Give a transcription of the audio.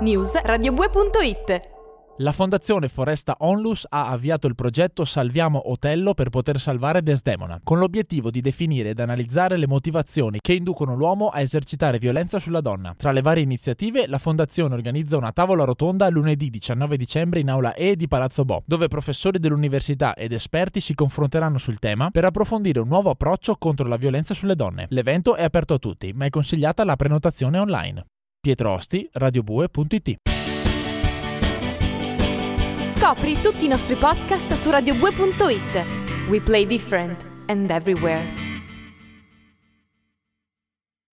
news@radiobue.it. La Fondazione Foresta Onlus ha avviato il progetto Salviamo Otello per poter salvare Desdemona, con l'obiettivo di definire ed analizzare le motivazioni che inducono l'uomo a esercitare violenza sulla donna. Tra le varie iniziative, la Fondazione organizza una tavola rotonda lunedì 19 dicembre in Aula E di Palazzo Bo, dove professori dell'università ed esperti si confronteranno sul tema per approfondire un nuovo approccio contro la violenza sulle donne. L'evento è aperto a tutti, ma è consigliata la prenotazione online. Pietro Osti, radiobue.it. Scopri tutti i nostri podcast su radiobue.it. We play different and everywhere.